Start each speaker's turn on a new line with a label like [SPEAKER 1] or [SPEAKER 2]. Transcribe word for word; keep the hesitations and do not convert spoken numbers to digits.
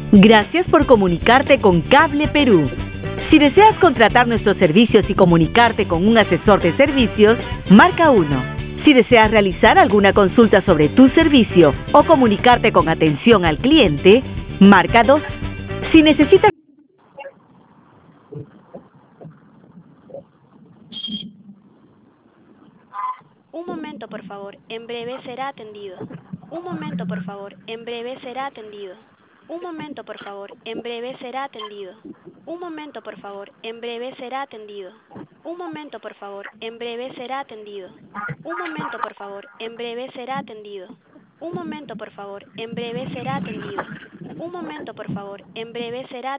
[SPEAKER 1] Gracias por comunicarte con Cable Perú. Si deseas contratar nuestros servicios y comunicarte con un asesor de servicios, marca uno. Si deseas realizar alguna consulta sobre tu servicio o comunicarte con atención al cliente, marca dos. Si necesitas...
[SPEAKER 2] Un momento, por favor. En breve será atendido. Un momento, por favor. En breve será atendido. Un momento, por favor. En breve será atendido. Un momento, por favor. En breve será atendido. Un momento, por favor. En breve será atendido. Un momento, por favor. En breve será atendido. Un momento, por favor. En breve será atendido. Un momento, por favor. En breve será